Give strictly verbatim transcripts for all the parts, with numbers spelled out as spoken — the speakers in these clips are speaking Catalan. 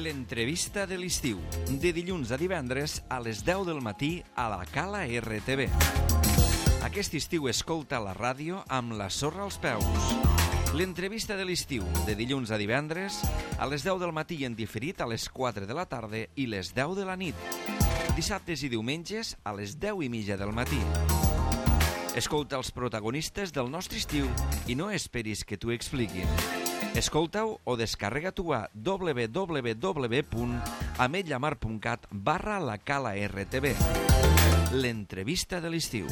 L'entrevista de l'estiu, de dilluns a divendres a les deu del matí a la Cala R T V. Aquest estiu escolta la ràdio amb la sorra als peus. L'entrevista de l'estiu, de dilluns a divendres a les deu del matí en diferit a les quatre de la tarda i les deu de la nit. Dissabtes i diumenges a les deu i mitja del matí. Escolta els protagonistes del nostre estiu i no esperis que t'ho expliquin. Escolta-ho o descarrega-t'ho a w w w punt ametlllamar punt cat barra la Cala R T V. L'entrevista de l'estiu.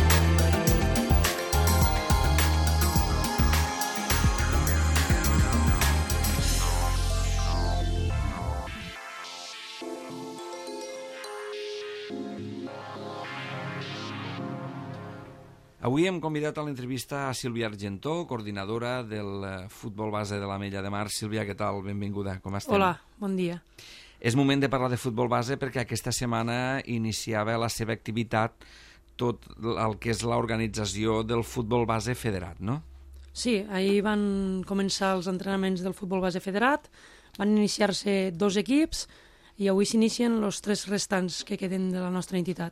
Avui hem convidat a l'entrevista a Sílvia Argentó, coordinadora del futbol base de l'Ametlla de Mar. Sílvia, què tal? Benvinguda. Com estem? Hola, bon dia. És moment de parlar de futbol base perquè aquesta setmana iniciava la seva activitat tot el que és l'organització del futbol base federat, no? Sí, ahir van començar els entrenaments del futbol base federat, van iniciar-se dos equips i avui s'inicien els tres restants que queden de la nostra entitat.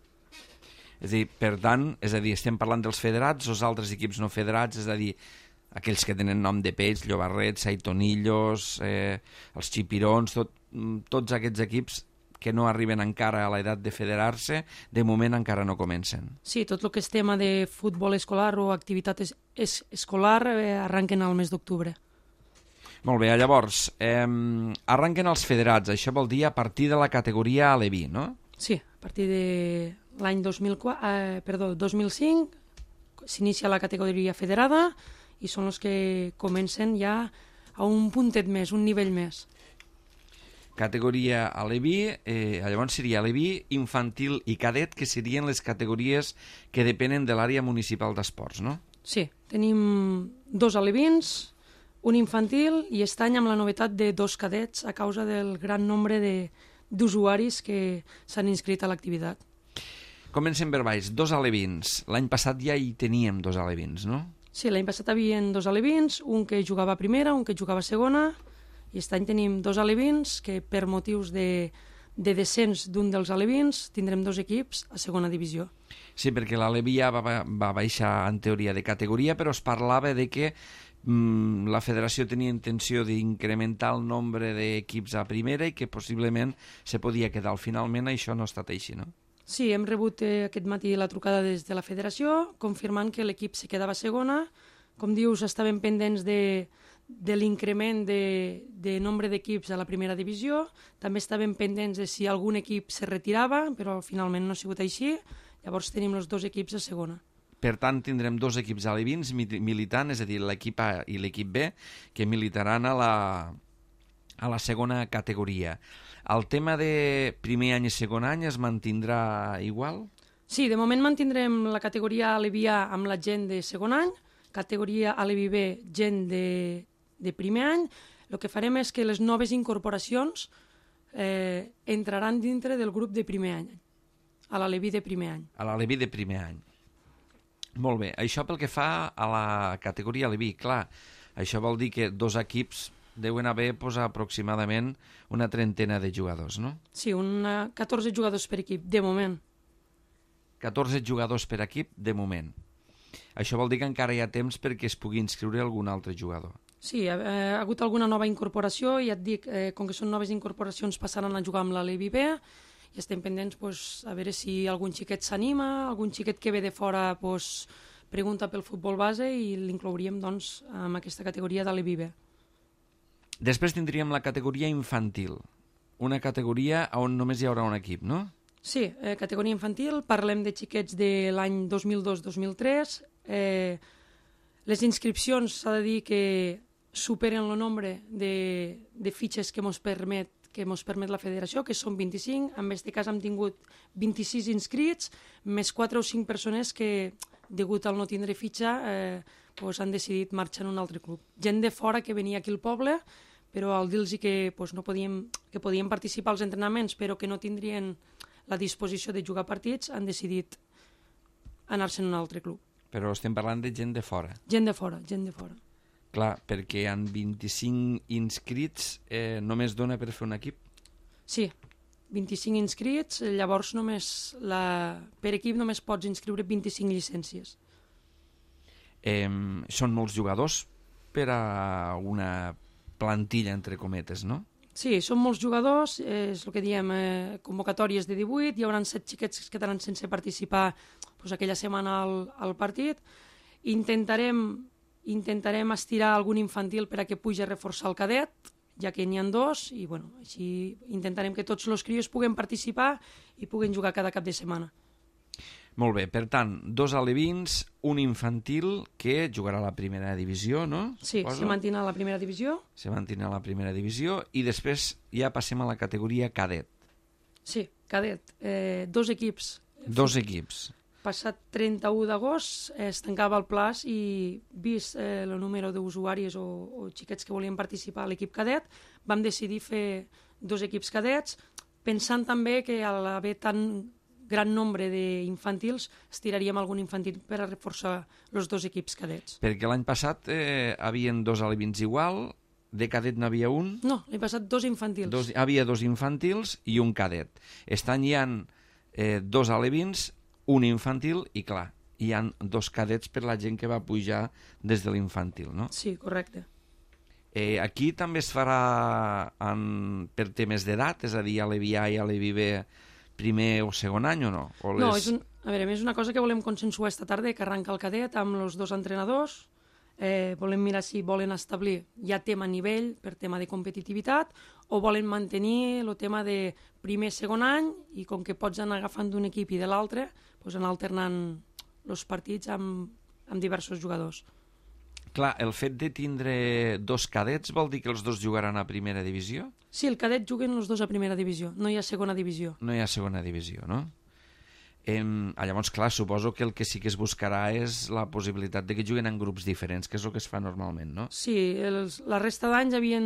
És a dir, per tant, és a dir, estem parlant dels federats, els altres equips no federats, és a dir, aquells que tenen nom de peix, Llobarrets, Saitonillos, eh, els Xipirons, tot, tots aquests equips que no arriben encara a l'edat de federar-se, de moment encara no comencen. Sí, tot el que és tema de futbol escolar o activitat es es escolar eh, arranquen al mes d'octubre. Molt bé, llavors, eh, arranquen els federats, això vol dir a partir de la categoria Aleví, no? Sí, a partir de l'any dos mil quatre, eh, perdó, dos mil cinc s'inicia la categoria federada i són els que comencen ja a un puntet més, un nivell més. Categoria Aleví, eh, llavors seria Aleví, infantil i cadet, que serien les categories que depenen de l'àrea municipal d'esports, no? Sí, tenim dos alevins, un infantil i aquest any amb la novetat de dos cadets a causa del gran nombre de d'usuaris que s'han inscrit a l'activitat. Comencem per baix, dos alevins. L'any passat ja hi teníem dos alevins, no? Sí, l'any passat hi havia dos alevins, un que jugava a primera, un que jugava a segona, i aquest any tenim dos alevins que per motius de, de descens d'un dels alevins tindrem dos equips a segona divisió. Sí, perquè l'Aleví ja va, va baixar en teoria de categoria, però es parlava de que mm, la federació tenia intenció d'incrementar el nombre d'equips a primera i que possiblement se podia quedar. Finalment això no ha estat així, no? Sí, hem rebut eh, aquest matí la trucada des de la federació confirmant que l'equip se quedava a segona. Com dius, estaven pendents de, de l'increment de, de nombre d'equips a la primera divisió. També estaven pendents de si algun equip se retirava, però finalment no ha sigut així. Llavors tenim els dos equips a segona. Per tant, tindrem dos equips alevins militant, és a dir, l'equip A i l'equip B, que militaran a la, a la segona categoria. El tema de primer any i segon any es mantindrà igual? Sí, de moment mantindrem la categoria Aleví A amb la gent de segon any, categoria Aleví B, gent de, de primer any. El que farem és que les noves incorporacions eh, entraran dintre del grup de primer any, a l'Aleví de primer any. A l'Aleví de primer any. Molt bé, això pel que fa a la categoria Aleví, clar, això vol dir que dos equips deuen haver pues, aproximadament una trentena de jugadors, no? Sí, una, catorze jugadors per equip, de moment. catorze jugadors per equip, de moment. Això vol dir que encara hi ha temps perquè es pugui inscriure algun altre jugador. Sí, ha, ha hagut alguna nova incorporació, i ja et dic, eh, com que són noves incorporacions passaran a jugar amb l'Aleví B, i estem pendents pues, a veure si algun xiquet s'anima, algun xiquet que ve de fora pues, pregunta pel futbol base i l'inclouríem doncs, amb aquesta categoria d'Aleví B. Després tindríem la categoria infantil, una categoria on només hi haurà un equip, no? Sí, eh, categoria infantil, parlem de xiquets de l'any dos mil dos dos mil tres. Eh, les inscripcions s'ha de dir que superen el nombre de, de fitxes que ens permet, que ens permet la federació, que són vint-i-cinc. En aquest cas hem tingut vint-i-sis inscrits, més quatre o cinc persones que, degut al no tindre fitxa, eh, pues han decidit marxar en un altre club. Gent de fora que venia aquí al poble, però al dir-los que, pues, no podíem, que podien participar als entrenaments però que no tindrien la disposició de jugar partits, han decidit anar-se en un altre club. Però estem parlant de gent de fora. Gent de fora, gent de fora. Clar, perquè amb vint-i-cinc inscrits eh, només dona per fer un equip? Sí, vint-i-cinc inscrits, llavors només la... per equip només pots inscriure vint-i-cinc llicències. Eh, són molts jugadors per a una plantilla, entre cometes, no? Sí, són molts jugadors, eh, és el que diem, eh, convocatòries de divuit, hi haurà set xiquets que quedaran sense participar doncs, aquella setmana al, al partit. Intentarem, intentarem estirar algun infantil per a que pugui reforçar el cadet, ja que n'hi ha dos, i bueno, així intentarem que tots els crios puguen participar i puguen jugar cada cap de setmana. Molt bé, per tant, dos alevins, un infantil que jugarà a la primera divisió, no? Sí, Suposo? se mantindrà a la primera divisió. Se mantindrà a la primera divisió i després ja passem a la categoria cadet. Sí, cadet. Eh, dos equips. Dos equips. Passat trenta-u d'agost eh, es tancava el plaç i vist eh, el número d'usuaris o, o xiquets que volien participar a l'equip cadet, vam decidir fer dos equips cadets, pensant també que a l'haver tan gran nombre d'infantils estiraríem algun infantil per a reforçar els dos equips cadets. Perquè l'any passat eh, havien dos alevins igual, de cadet n'havia un? No, l'any passat dos infantils. Dos, havia dos infantils i un cadet. Estan hi ha eh, dos alevins, un infantil i, clar, hi ha dos cadets per la gent que va pujar des de l'infantil, no? Sí, correcte. Eh, aquí també es farà en, per temes d'edat, és a dir, a l'E V A i a l'E V B primer o segon any o no? O les... No, és, un, a veure, és una cosa que volem consensuar esta tarda, que arranca el cadet amb els dos entrenadors. Eh, volem mirar si volen establir ja tema nivell per tema de competitivitat o volen mantenir el tema de primer segon any i com que pots anar agafant d'un equip i de l'altre, doncs anar alternant els partits amb, amb diversos jugadors. Clar, el fet de tindre dos cadets vol dir que els dos jugaran a primera divisió? Sí, el cadet juguen els dos a primera divisió, no hi ha segona divisió. No hi ha segona divisió, no? Eh, llavors, clar, suposo que el que sí que es buscarà és la possibilitat de que juguen en grups diferents, que és el que es fa normalment, no? Sí, els, la resta d'anys hi havia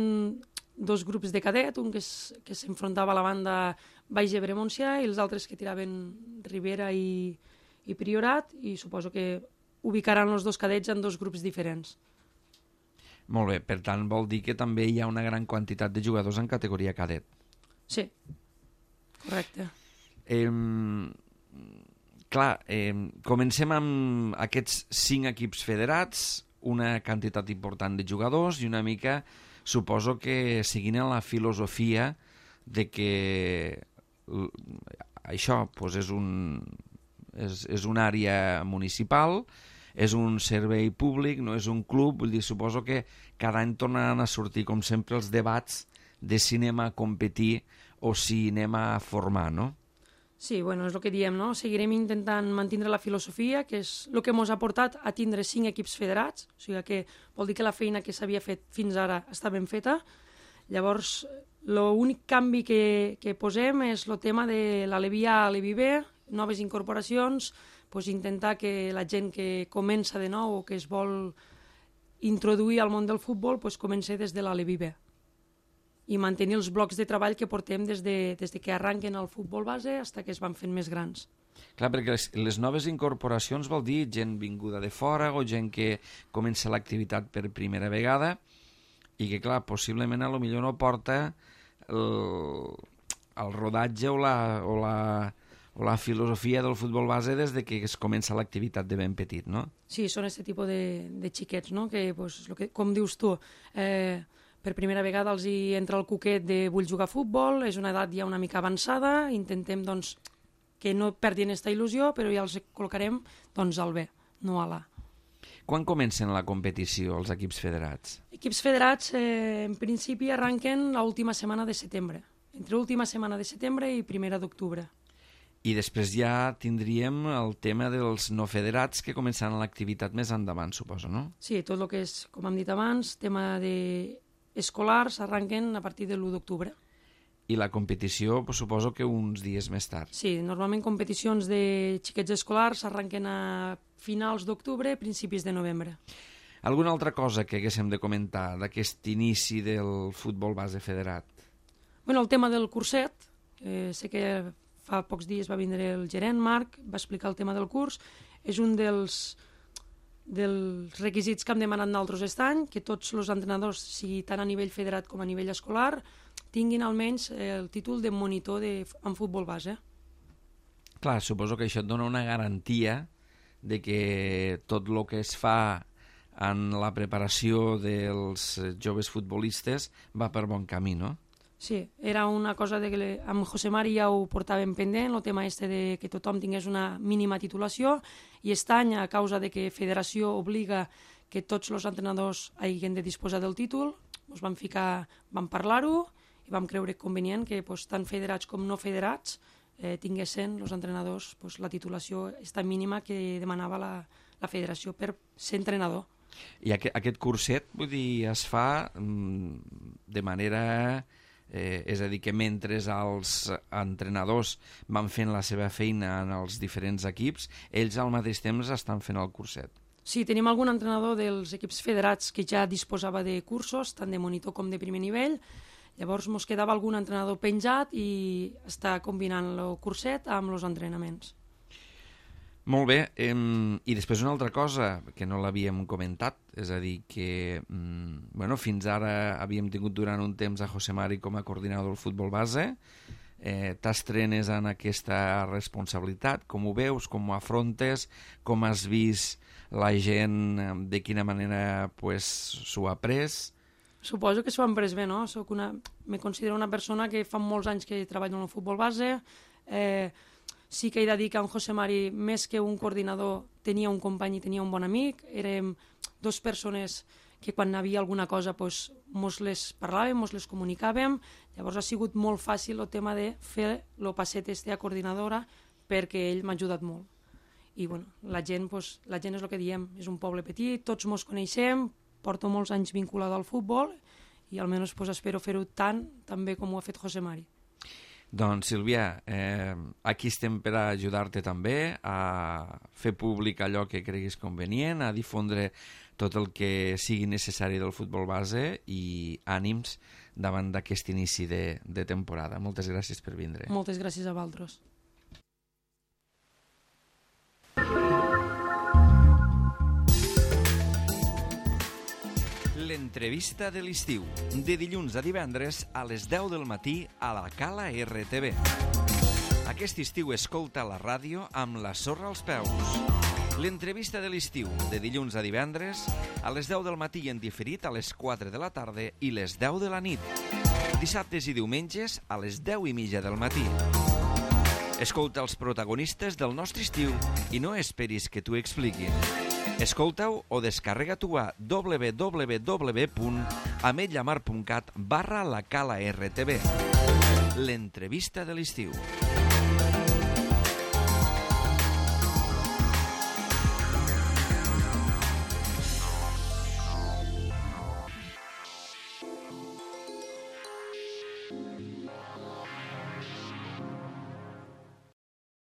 dos grups de cadet, un que s'enfrontava a la banda Baix Ebre Montsià i els altres que tiraven Ribera i, i Priorat, i suposo que ubicaran els dos cadets en dos grups diferents. Molt bé, per tant vol dir que també hi ha una gran quantitat de jugadors en categoria cadet. Sí, correcte. Eh, clar, eh, comencem amb aquests cinc equips federats, una quantitat important de jugadors i una mica, suposo que seguint la filosofia de que això pues, és, un, és, és una àrea municipal, és un servei públic, no és un club, vull dir, suposo que cada any tornaran a sortir, com sempre, els debats de si anem a competir o si anem a formar, no? Sí, bueno, és el que diem, no? Seguirem intentant mantenir la filosofia, que és el que ens ha portat a tindre cinc equips federats, o sigui que vol dir que la feina que s'havia fet fins ara està ben feta. Llavors, l'únic canvi que, que posem és el tema de l'E V A a l'E V B, noves incorporacions, pues intentar que la gent que comença de nou o que es vol introduir al món del futbol pues comenci des de l'E V B i mantenir els blocs de treball que portem des de, des de que arranquen el futbol base fins que es van fent més grans. Clar, perquè les, les noves incorporacions vol dir gent vinguda de fora o gent que comença l'activitat per primera vegada i que, clar, possiblement a lo millor no porta el, el rodatge o la... O la o la filosofia del futbol base des de que es comença l'activitat de ben petit, no? Sí, són aquest tipus de, de xiquets, no? Que, pues, lo que, com dius tu, eh, per primera vegada els hi entra el coquet de vull jugar a futbol, és una edat ja una mica avançada, intentem doncs, que no perdin aquesta il·lusió, però ja els col·locarem doncs, al B, no a l'A. Quan comencen la competició els equips federats? Equips federats, eh, en principi, arranquen l'última setmana de setembre, entre l'última setmana de setembre i primera d'octubre. I després ja tindríem el tema dels no federats que començaran l'activitat més endavant, suposo, no? Sí, tot el que és, com hem dit abans, tema d'escolars arranquen a partir de l'u d'octubre. I la competició, pues, suposo que uns dies més tard. Sí, normalment competicions de xiquets escolars arranquen a finals d'octubre, principis de novembre. Alguna altra cosa que haguéssim de comentar d'aquest inici del futbol base federat? Bueno, el tema del curset, eh, sé que fa pocs dies va vindre el gerent, Marc, va explicar el tema del curs. És un dels, dels requisits que hem demanat nosaltres aquest any, que tots els entrenadors, sigui tant a nivell federat com a nivell escolar, tinguin almenys el títol de monitor de, en futbol base. Clar, suposo que això et dona una garantia de que tot el que es fa en la preparació dels joves futbolistes va per bon camí, no? Sí, era una cosa de que amb José Mari ja ho portàvem pendent, el tema este de que tothom tingués una mínima titulació, i aquest any, a causa de que Federació obliga que tots els entrenadors hagin de disposar del títol, ens vam ficar, vam parlar-ho i vam creure convenient que pues, tant federats com no federats eh, tinguessin els entrenadors pues, la titulació esta mínima que demanava la, la Federació per ser entrenador. I aquest, aquest curset, vull dir, es fa mm, de manera... Eh, és a dir, que mentre els entrenadors van fent la seva feina en els diferents equips, ells al mateix temps estan fent el curset. Sí, tenim algun entrenador dels equips federats que ja disposava de cursos, tant de monitor com de primer nivell. Llavors ens quedava algun entrenador penjat i està combinant el curset amb els entrenaments. Molt bé, eh, i després una altra cosa que no l'havíem comentat, és a dir, que mm, bueno, fins ara havíem tingut durant un temps a José Mari com a coordinador del futbol base, eh, t'estrenes en aquesta responsabilitat, com ho veus, com ho afrontes, com has vist la gent, de quina manera pues, s'ho ha pres? Suposo que s'ho han pres bé, no? Soc una... Me considero una persona que fa molts anys que treballo en el futbol base, eh, sí que he de dir que en José Mari, més que un coordinador, tenia un company i tenia un bon amic. Érem dues persones que quan hi havia alguna cosa pues, mos les parlàvem, mos les comunicàvem. Llavors ha sigut molt fàcil el tema de fer el passet este a coordinadora perquè ell m'ha ajudat molt. I bueno, la gent, pues, la gent és el que diem, és un poble petit, tots mos coneixem, porto molts anys vinculada al futbol i almenys pues, espero fer-ho tant també com ho ha fet José Mari. Doncs, Sílvia, eh, aquí estem per ajudar-te també a fer públic allò que creguis convenient, a difondre tot el que sigui necessari del futbol base i ànims davant d'aquest inici de, de temporada. Moltes gràcies per vindre. Moltes gràcies a vosaltres. L'entrevista de l'estiu, de dilluns a divendres a les deu del matí a la Cala R T V. Aquest estiu escolta la ràdio amb la sorra als peus. L'entrevista de l'estiu, de dilluns a divendres a les deu del matí i en diferit a les quatre de la tarda i les deu de la nit. Dissabtes i diumenges a les deu i mitja del matí. Escolta els protagonistes del nostre estiu i no esperis que t'ho expliquin. Escolta-ho o descarrega-t'ho a w w w punt ametlllamar punt cat barra la Cala R T V. L'entrevista de l'estiu.